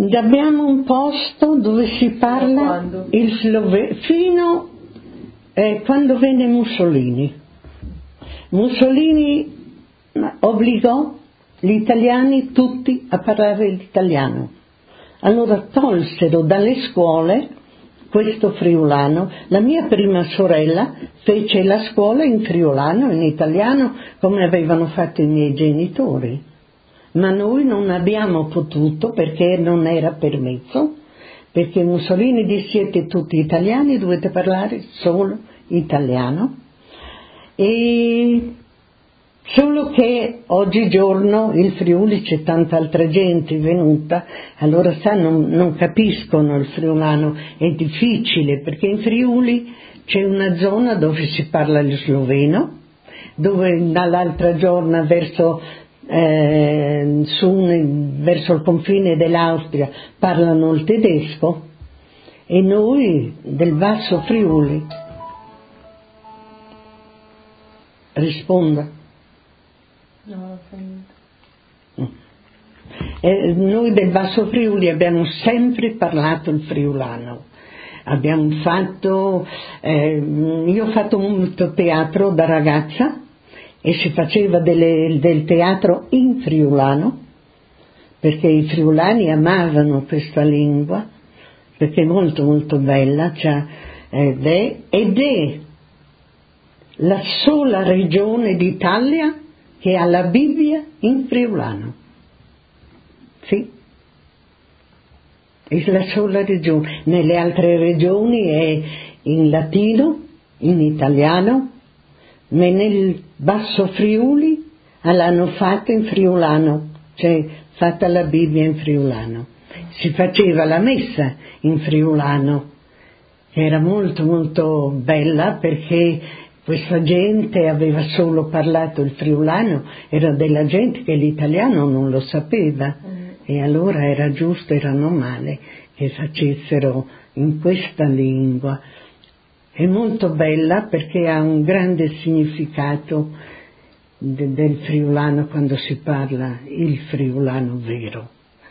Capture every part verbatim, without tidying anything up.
Abbiamo un posto dove si parla il sloveno fino eh, quando venne Mussolini. Mussolini obbligò gli italiani tutti a parlare l'italiano. Allora tolsero dalle scuole questo friulano. La mia prima sorella fece la scuola in friulano, in italiano, come avevano fatto i miei genitori. Ma noi non abbiamo potuto perché non era permesso, perché Mussolini disse: siete tutti italiani, dovete parlare solo italiano. E solo che oggigiorno il Friuli c'è tanta altra gente venuta, allora sa, non, non capiscono il friulano, è difficile perché in Friuli c'è una zona dove si parla il sloveno, dove dall'altra zona verso, eh, su, verso il confine dell'Austria parlano il tedesco, e noi del Basso Friuli, risponda. No, eh, noi del Basso Friuli abbiamo sempre parlato il friulano. Abbiamo fatto, eh, io ho fatto molto teatro da ragazza e si faceva delle, del teatro in friulano, perché i friulani amavano questa lingua, perché è molto molto bella, cioè, ed, è, ed è la sola regione d'Italia che ha la Bibbia in friulano. Sì, è la sola regione. Nelle altre regioni è in latino, in italiano, ma nel Basso Friuli l'hanno fatta in friulano, cioè fatta la Bibbia in friulano. Si faceva la messa in friulano, che era molto molto bella perché questa gente aveva solo parlato il friulano, era della gente che l'italiano non lo sapeva, mm. e allora era giusto, era normale che facessero in questa lingua. È molto bella perché ha un grande significato de- del friulano quando si parla il friulano vero.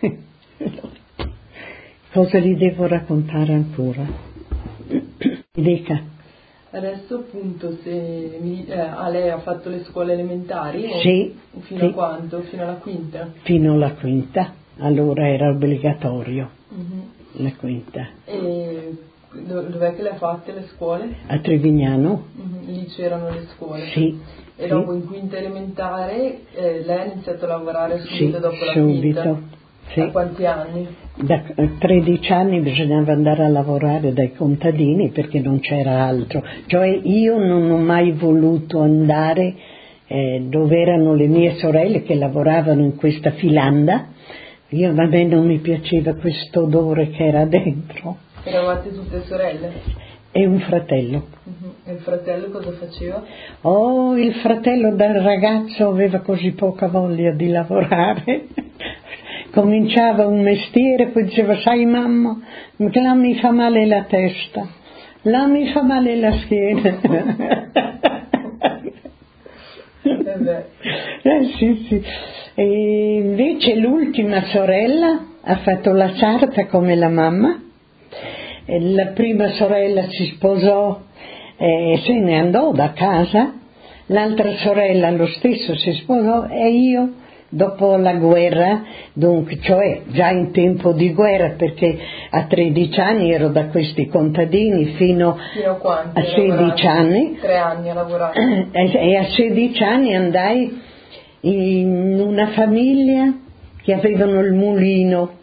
Cosa gli devo raccontare ancora? Dica. Adesso appunto se mi, eh, a lei ha fatto le scuole elementari? Sì. O fino sì. a quanto? Fino alla quinta? Fino alla quinta, allora era obbligatorio, uh-huh. la quinta. E dov'è che le ha fatte le scuole? A Trevignano. Uh-huh. Lì c'erano le scuole? Sì. E sì. dopo in quinta elementare eh, lei ha iniziato a lavorare subito sì, dopo la subito. quinta? Sì. A quanti anni? Da tredici anni bisognava andare a lavorare dai contadini perché non c'era altro. Cioè io non ho mai voluto andare eh, dove erano le mie sorelle che lavoravano in questa filanda. Io a me non mi piaceva questo odore che era dentro. Eravate tutte sorelle? E un fratello. Uh-huh. E il fratello cosa faceva? Oh, il fratello da ragazzo aveva così poca voglia di lavorare. Cominciava un mestiere, poi diceva: sai mamma, là mi fa male la testa, là mi fa male la schiena. Eh beh. Eh, sì, sì. E invece l'ultima sorella ha fatto la sarta come la mamma. E la prima sorella si sposò e se ne andò da casa, l'altra sorella lo stesso si sposò, e io dopo la guerra, dunque, cioè già in tempo di guerra, perché a tredici anni ero da questi contadini fino, fino a, a sedici anni. Tre anni a lavorare. E a sedici anni andai in una famiglia che avevano il mulino,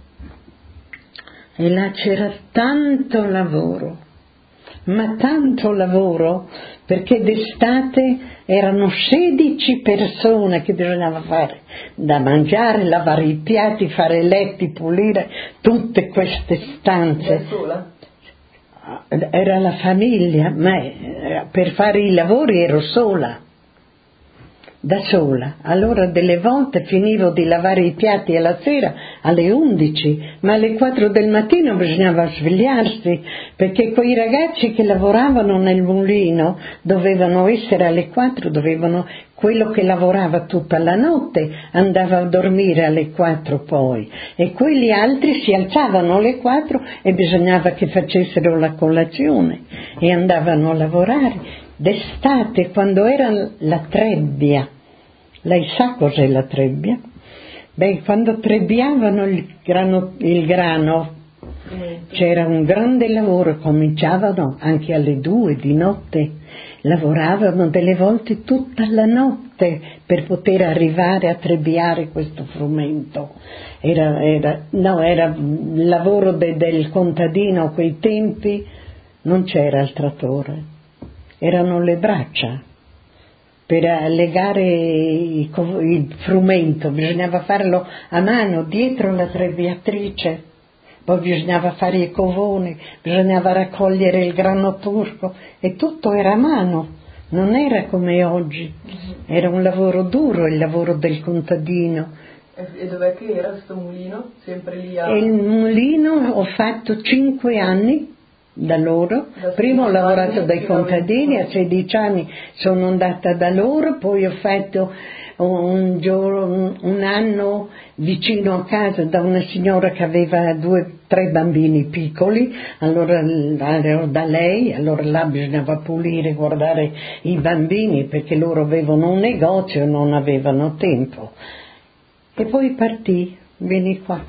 e là c'era tanto lavoro, ma tanto lavoro, perché d'estate erano sedici persone che bisognava fare da mangiare, lavare i piatti, fare letti, pulire tutte queste stanze. Da sola? Era la famiglia, ma per fare i lavori ero sola, da sola. Allora delle volte finivo di lavare i piatti alla sera alle undici, ma alle quattro del mattino bisognava svegliarsi, perché quei ragazzi che lavoravano nel mulino dovevano essere alle quattro, dovevano quello che lavorava tutta la notte andava a dormire alle quattro poi, e quelli altri si alzavano alle quattro e bisognava che facessero la colazione e andavano a lavorare. D'estate, quando era la trebbia, lei sa cos'è la trebbia? Beh, quando trebbiavano il grano, il grano c'era un grande lavoro, cominciavano anche alle due di notte, lavoravano delle volte tutta la notte per poter arrivare a trebbiare questo frumento. Era, era, no, era il lavoro de, del contadino a quei tempi, non c'era il trattore, erano le braccia. Per legare il frumento bisognava farlo a mano dietro la trebbiatrice, poi bisognava fare i covoni, bisognava raccogliere il grano turco, e tutto era a mano, non era come oggi, era un lavoro duro, il lavoro del contadino. E dov'è che era questo mulino? Sempre lì a... E il mulino ho fatto cinque anni da loro, da prima ho lavorato dai contadini, a sedici anni sono andata da loro, poi ho fatto un, giorno, un anno vicino a casa da una signora che aveva due, tre bambini piccoli, allora ero da lei, allora là bisognava pulire, guardare i bambini perché loro avevano un negozio e non avevano tempo. E poi partì, vieni qua,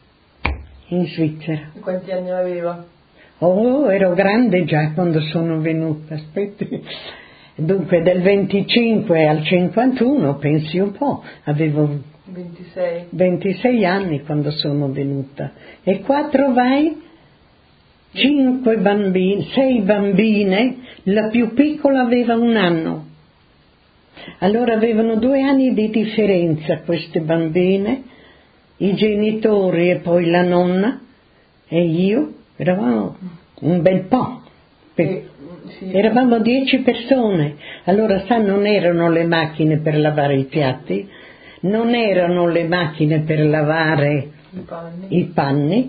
in Svizzera. E quanti anni aveva? Oh, ero grande già quando sono venuta, aspetti. Dunque del venticinque al cinquantuno, pensi un po', avevo ventisei. ventisei anni quando sono venuta. E qua trovai cinque bambini, sei bambine, la più piccola aveva un anno. Allora avevano due anni di differenza queste bambine, i genitori e poi la nonna e io. Eravamo un bel po', eh, sì. Eravamo dieci persone, allora sa, non erano le macchine per lavare i piatti, non erano le macchine per lavare i panni, i panni.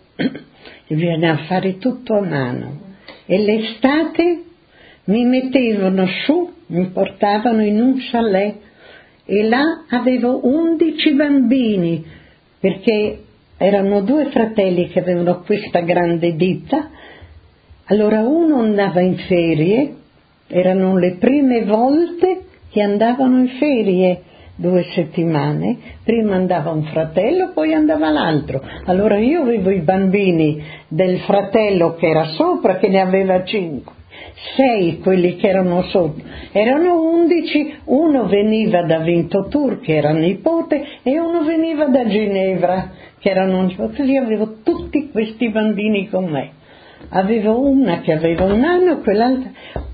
E bisognava fare tutto a mano, e l'estate mi mettevano su, mi portavano in un chalet, e là avevo undici bambini, perché erano due fratelli che avevano questa grande ditta. Allora uno andava in ferie, erano le prime volte che andavano in ferie, due settimane, prima andava un fratello, poi andava l'altro. Allora io avevo i bambini del fratello che era sopra, che ne aveva cinque, sei quelli che erano sotto, erano undici, uno veniva da Vintotur, che era nipote, e uno veniva da Ginevra, che erano nipote. Così avevo tutti questi bambini con me. Avevo una che aveva un anno, quell'altra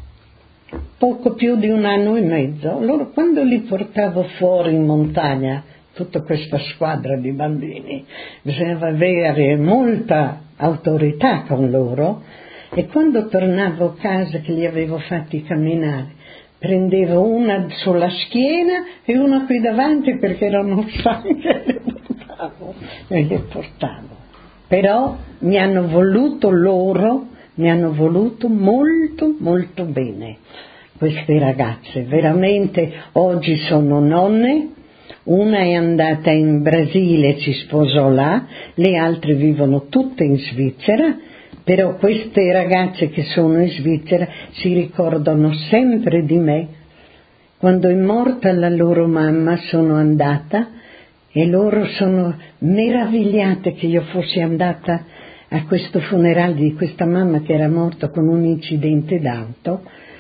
poco più di un anno e mezzo. Allora quando li portavo fuori in montagna, tutta questa squadra di bambini, bisognava avere molta autorità con loro, e quando tornavo a casa che li avevo fatti camminare, prendevo una sulla schiena e una qui davanti perché erano stanche, e le portavo, e le portavo. Però mi hanno voluto loro, mi hanno voluto molto molto bene queste ragazze, veramente. Oggi sono nonne, una è andata in Brasile, si sposò là, le altre vivono tutte in Svizzera, però queste ragazze che sono in Svizzera si ricordano sempre di me. Quando è morta la loro mamma sono andata, e loro sono meravigliate che io fossi andata a questo funerale di questa mamma che era morta con un incidente d'auto,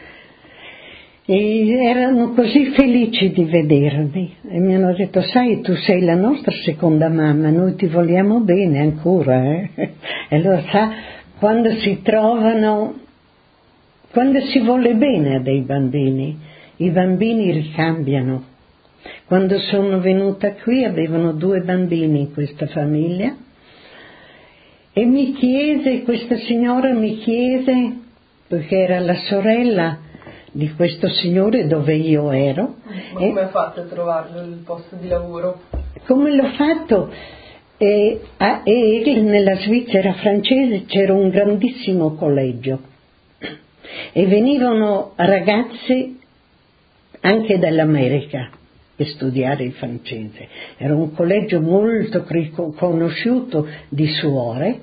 e erano così felici di vedermi e mi hanno detto: sai, tu sei la nostra seconda mamma, noi ti vogliamo bene ancora, eh? E allora sa, quando si trovano, quando si vuole bene a dei bambini, i bambini ricambiano. Quando sono venuta qui avevano due bambini in questa famiglia, e mi chiese, questa signora mi chiese, perché era la sorella di questo signore dove io ero. Ma come ha fatto a trovarlo il posto di lavoro? Come l'ho fatto? E, a, e nella Svizzera francese c'era un grandissimo collegio, e venivano ragazze anche dall'America per studiare il francese. Era un collegio molto conosciuto di suore,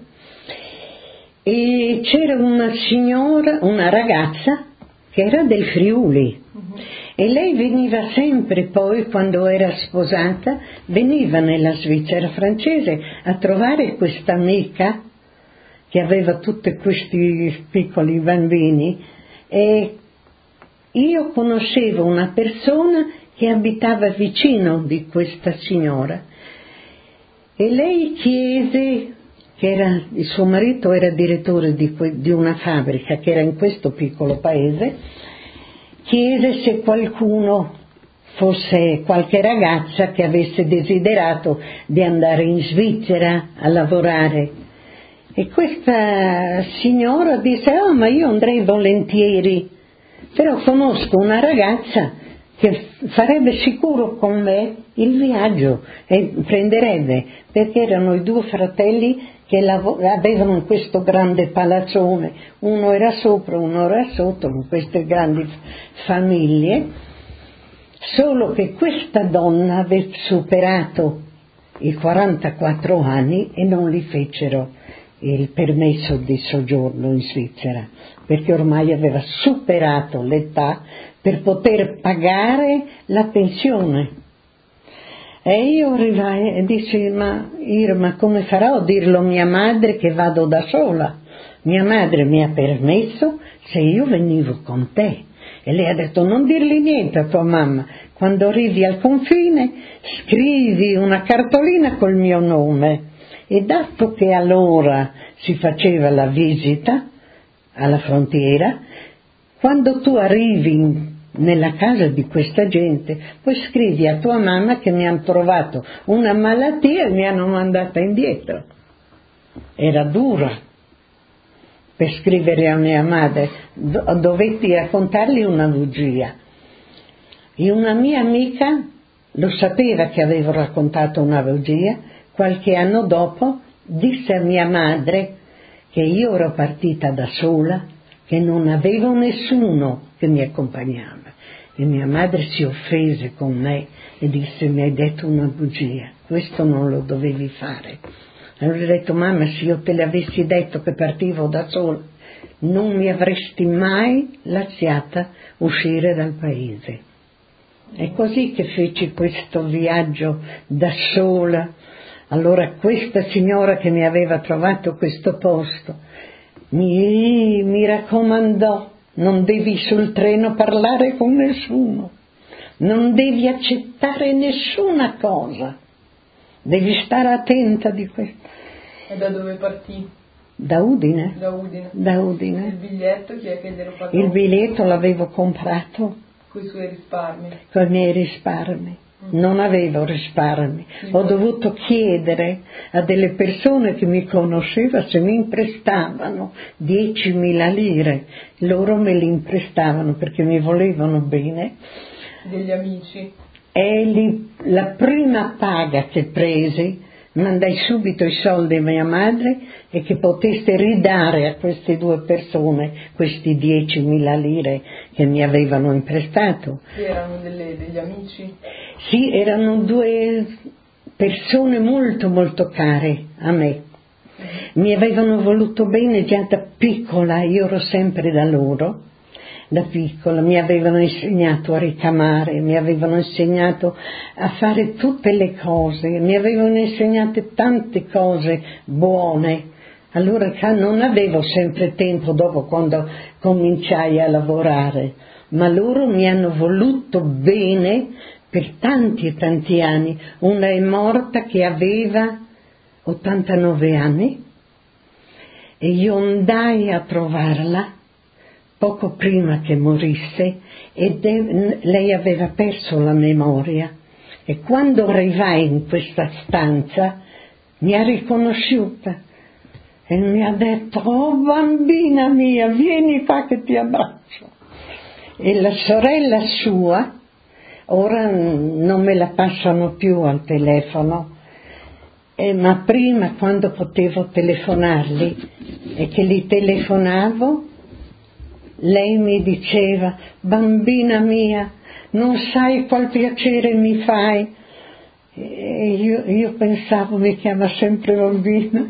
e c'era una signora, una ragazza che era del Friuli, uh-huh. e lei veniva sempre poi, quando era sposata, veniva nella Svizzera francese a trovare questa amica che aveva tutti questi piccoli bambini, e io conoscevo una persona che abitava vicino di questa signora, e lei chiese, che era, il suo marito era direttore di, di una fabbrica che era in questo piccolo paese, chiese se qualcuno fosse, qualche ragazza che avesse desiderato di andare in Svizzera a lavorare. E questa signora disse: oh, ma io andrei volentieri, però conosco una ragazza che farebbe sicuro con me il viaggio e prenderebbe, perché erano i due fratelli che lav- avevano questo grande palazzone, uno era sopra, uno era sotto, con queste grandi famiglie, solo che questa donna aveva superato i quarantaquattro anni e non gli fecero il permesso di soggiorno in Svizzera, perché ormai aveva superato l'età per poter pagare la pensione. E io arrivai e dissi: ma Irma, come farò a dirlo a mia madre che vado da sola? Mia madre mi ha permesso se io venivo con te. E lei ha detto: non dirgli niente a tua mamma, quando arrivi al confine scrivi una cartolina col mio nome. E dato che allora si faceva la visita alla frontiera, quando tu arrivi nella casa di questa gente, poi scrivi a tua mamma che mi hanno trovato una malattia e mi hanno mandata indietro. Era dura per scrivere a mia madre, Do- dovetti raccontargli una bugia. E una mia amica lo sapeva che avevo raccontato una bugia. Qualche anno dopo disse a mia madre che io ero partita da sola, che non avevo nessuno che mi accompagnava. E mia madre si offese con me e disse: mi hai detto una bugia, questo non lo dovevi fare. Allora ho detto: mamma, se io te l'avessi detto che partivo da sola, non mi avresti mai lasciata uscire dal paese. È così che feci questo viaggio da sola. Allora questa signora che mi aveva trovato questo posto mi, mi raccomandò: non devi sul treno parlare con nessuno, non devi accettare nessuna cosa, devi stare attenta di questo. E da dove partì? Da Udine. Da Udine. Da Udine. Il biglietto chi è che glielo pagò? Il biglietto l'avevo comprato con i suoi risparmi. Con i miei risparmi. Non avevo risparmi, ho dovuto chiedere a delle persone che mi conoscevano se mi imprestavano diecimila lire, loro me li imprestavano perché mi volevano bene. Degli amici? E li, la prima paga che presi, mandai subito i soldi a mia madre e che potesse ridare a queste due persone questi diecimila lire che mi avevano imprestato. Erano delle, degli amici? Sì, erano due persone molto molto care a me. Mi avevano voluto bene già da piccola, io ero sempre da loro. Da piccola mi avevano insegnato a ricamare, mi avevano insegnato a fare tutte le cose, mi avevano insegnato tante cose buone. Allora non avevo sempre tempo dopo quando cominciai a lavorare, ma loro mi hanno voluto bene per tanti e tanti anni. Una è morta che aveva ottantanove anni e io andai a trovarla poco prima che morisse e de- lei aveva perso la memoria, e quando arrivai in questa stanza mi ha riconosciuta e mi ha detto: oh bambina mia, vieni qua che ti abbraccio. E la sorella sua, ora non me la passano più al telefono, eh, ma prima quando potevo telefonarli e che li telefonavo, lei mi diceva: bambina mia, non sai qual piacere mi fai. E io, io pensavo, mi chiama sempre bambina.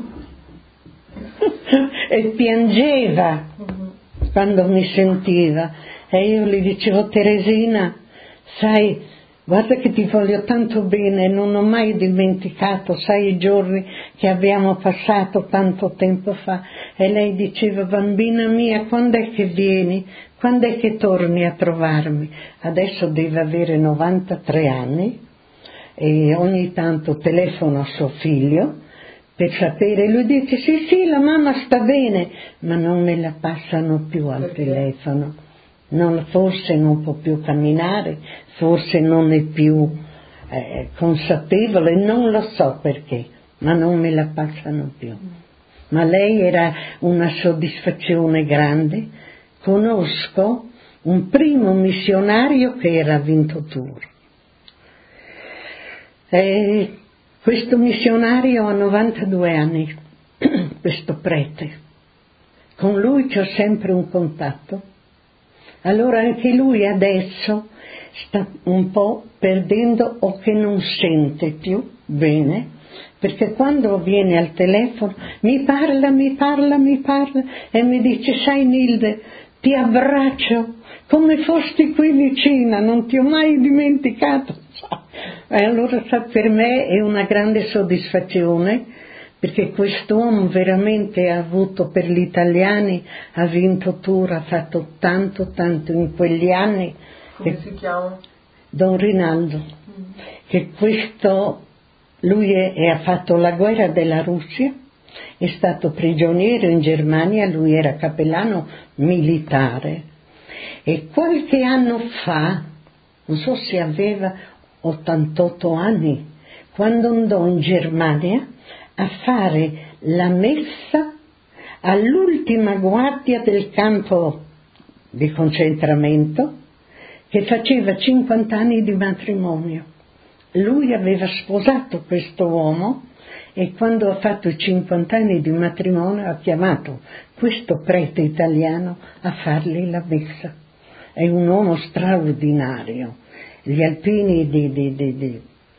E piangeva quando mi sentiva. E io le dicevo, Teresina, sai, guarda che ti voglio tanto bene, non ho mai dimenticato, sai i giorni che abbiamo passato tanto tempo fa. E lei diceva, bambina mia, quando è che vieni? Quando è che torni a trovarmi? Adesso deve avere novantatré anni e ogni tanto telefono a suo figlio per sapere, lui dice sì sì la mamma sta bene, ma non me la passano più al Perché? telefono, non, forse non può più camminare, forse non è più eh, consapevole, non lo so perché, ma non me la passano più. Ma lei era una soddisfazione grande. Conosco un primo missionario che era a Vintotur. E questo missionario ha novantadue anni, questo prete. Con lui c'ho sempre un contatto. Allora anche lui adesso sta un po' perdendo o che non sente più bene, perché quando viene al telefono mi parla, mi parla, mi parla e mi dice, sai Nilde, ti abbraccio come fosti qui vicina, non ti ho mai dimenticato. E allora per me è una grande soddisfazione, perché quest'uomo veramente ha avuto per gli italiani, ha vinto tour, ha fatto tanto tanto in quegli anni. Come si chiama? Don Rinaldo, mm. che questo, lui è, è, ha fatto la guerra della Russia, è stato prigioniero in Germania, lui era cappellano militare e qualche anno fa, non so se aveva ottantotto anni, quando andò in Germania a fare la messa all'ultima guardia del campo di concentramento, che faceva cinquanta anni di matrimonio. Lui aveva sposato questo uomo e quando ha fatto i cinquanta anni di matrimonio ha chiamato questo prete italiano a fargli la messa. È un uomo straordinario. Gli alpini di, di, di, di,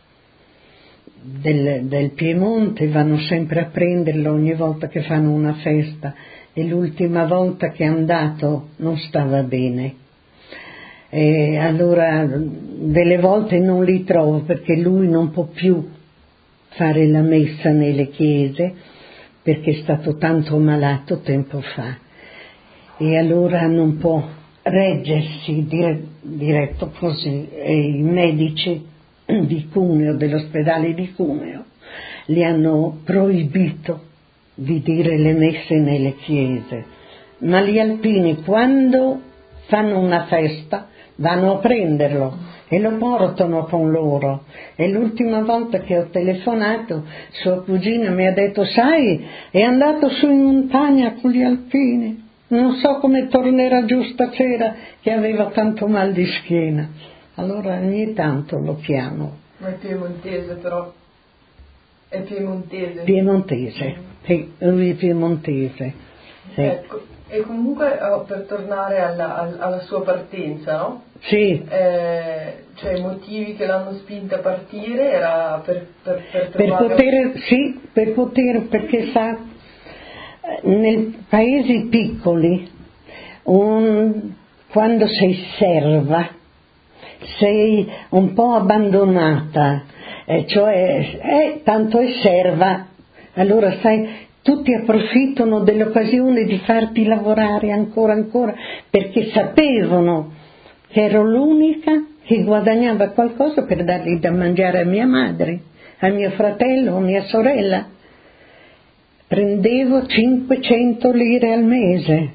del, del Piemonte vanno sempre a prenderlo ogni volta che fanno una festa, e l'ultima volta che è andato non stava bene. E allora delle volte non li trovo perché lui non può più fare la messa nelle chiese perché è stato tanto malato tempo fa e allora non può reggersi dire, diretto così, e i medici di Cuneo, dell'ospedale di Cuneo, gli hanno proibito di dire le messe nelle chiese, ma gli alpini quando fanno una festa vanno a prenderlo e lo portano con loro. E l'ultima volta che ho telefonato sua cugina mi ha detto, sai, è andato su in montagna con gli alpini, non so come tornerà giù stasera, che aveva tanto mal di schiena. Allora ogni tanto lo chiamo. Ma è piemontese però? È piemontese? Piemontese, sì, lui è piemontese. Sì. Ecco. E comunque oh, per tornare alla, alla sua partenza, no? Sì. Eh, cioè i motivi che l'hanno spinta a partire era per, per, per Per trovare... poter, sì, per poter, perché sa, nei paesi piccoli, un, quando sei serva, sei un po' abbandonata, eh, cioè, eh, tanto è serva, allora sai... Tutti approfittano dell'occasione di farti lavorare ancora ancora perché sapevano che ero l'unica che guadagnava qualcosa per dargli da mangiare a mia madre, a mio fratello, a mia sorella. Prendevo cinquecento lire al mese.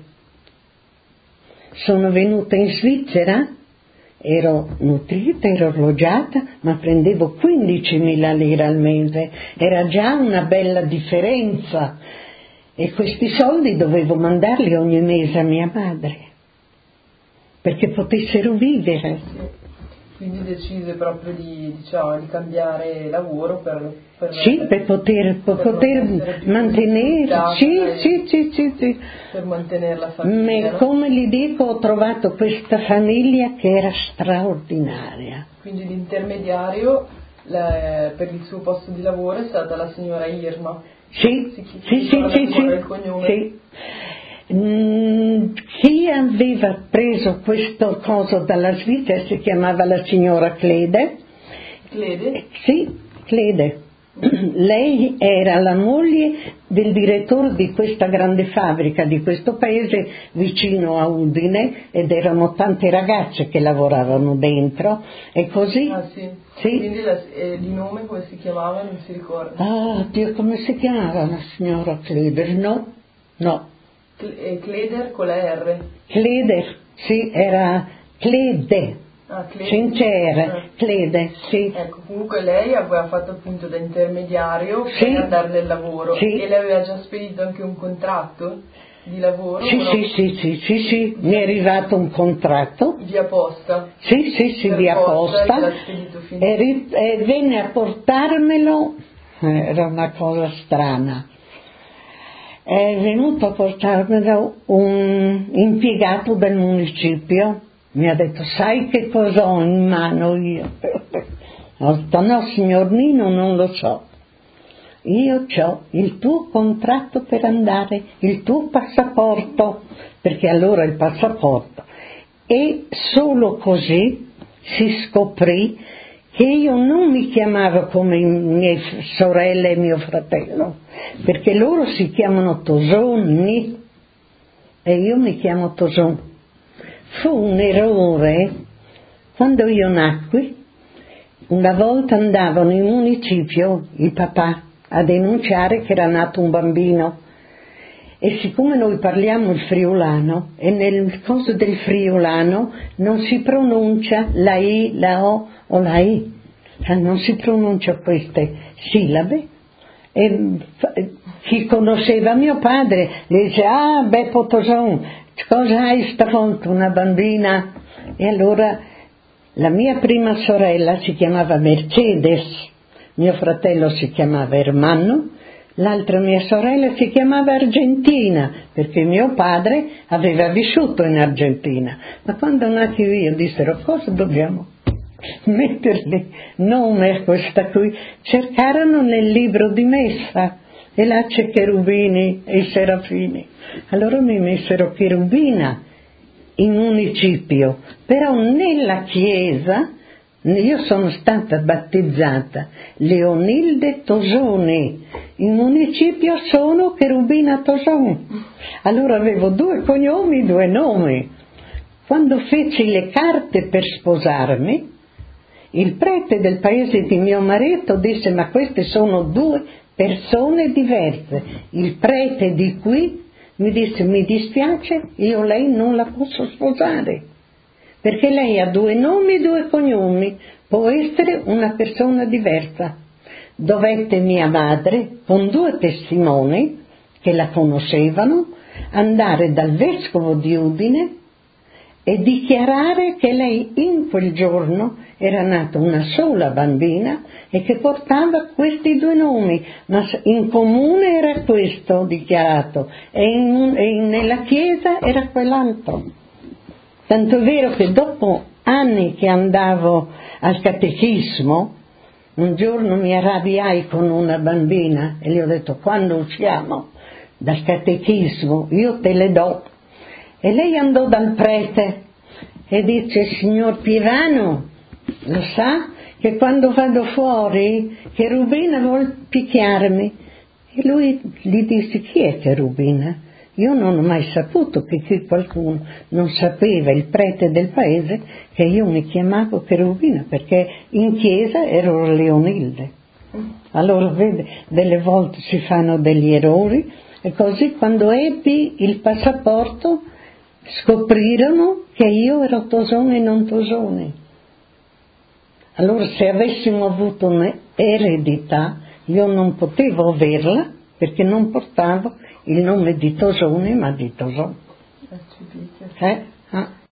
Sono venuta in Svizzera, ero nutrita, ero orlogiata, ma prendevo quindicimila lire al mese, era già una bella differenza e questi soldi dovevo mandarli ogni mese a mia madre perché potessero vivere. Quindi decise proprio di, diciamo, di cambiare lavoro per, per, sì, per poter, per per poter mantenere, sì, sì, sì, sì, sì. Per mantenere la famiglia. Ma come gli dico, ho trovato questa famiglia che era straordinaria. Quindi l'intermediario la, per il suo posto di lavoro è stata la signora Irma. Sì, si, sì, si sì, sì, sì, il cognome. sì. Mm, chi aveva preso questo coso dalla Svizzera si chiamava la signora Clede. Clede? Sì, Clede. Lei era la moglie del direttore di questa grande fabbrica di questo paese vicino a Udine, ed erano tante ragazze che lavoravano dentro e così. Ah sì, sì. Quindi la, eh, di nome come si chiamava non si ricorda? Ah Dio, come si chiamava la signora Cleder? No, no. Cleder con la R? Cleder, sì, era Clede. Ah, Clede. Sincere, ah. Clede, sì. Ecco, comunque lei aveva fatto appunto da intermediario sì. per andare del lavoro. Sì. E lei aveva già spedito anche un contratto di lavoro? Sì, no? sì, sì, sì, sì, sì, mi è arrivato un contratto. Via posta? Sì, sì, sì, via posta. posta e, spedito fino e, ri- e venne a portarmelo, era una cosa strana. È venuto a portarmelo un impiegato del municipio, mi ha detto: sai che cosa ho in mano io? Ho detto: no signor Nino, non lo so. Io ho il tuo contratto per andare, il tuo passaporto, perché allora il passaporto. E solo così si scoprì che io non mi chiamavo come mie sorelle e mio fratello, perché loro si chiamano Tosoni e io mi chiamo Toson. Fu un errore quando io nacqui. Una volta andavano in municipio i papà a denunciare che era nato un bambino, e siccome noi parliamo il friulano e nel coso del friulano non si pronuncia la I, la O o la I, non si pronuncia queste sillabe, e chi conosceva mio padre le dice: ah Beppo Toson, cosa hai stavolta, una bambina? E allora la mia prima sorella si chiamava Mercedes, mio fratello si chiamava Ermanno, l'altra mia sorella si chiamava Argentina, perché mio padre aveva vissuto in Argentina. Ma quando nati io dissero: cosa dobbiamo mettergli nome a questa qui? Cercarono nel libro di messa e là c'è cherubini e i serafini, allora mi messero cherubina in municipio, però nella chiesa io sono stata battezzata Leonilde Tosoni, in municipio sono Cherubina Toson, allora avevo due cognomi, due nomi. Quando feci le carte per sposarmi, il prete del paese di mio marito disse: ma queste sono due persone diverse. Il prete di qui mi disse: mi dispiace, io lei non la posso sposare, perché lei ha due nomi e due cognomi, può essere una persona diversa. Dovette mia madre, con due testimoni che la conoscevano, andare dal vescovo di Udine e dichiarare che lei in quel giorno era nata una sola bambina e che portava questi due nomi, ma in comune era questo dichiarato e, in, e nella chiesa era quell'altro. Tanto è vero che dopo anni che andavo al catechismo, un giorno mi arrabbiai con una bambina e le ho detto: quando usciamo dal catechismo io te le do. E lei andò dal prete e dice: signor Pievano, lo sa che quando vado fuori Cherubina vuol picchiarmi? E lui gli disse: chi è Cherubina? Io non ho mai saputo che qui qualcuno non sapeva, il prete del paese, che io mi chiamavo Cherubina, perché in chiesa ero Leonilde. Allora vede, delle volte si fanno degli errori, e così quando ebbi il passaporto scoprirono che io ero Tosone e non Tosone. Allora se avessimo avuto un'eredità io non potevo averla, perché non portavo il nome di Tosone ma di Toson. Eh? Ah.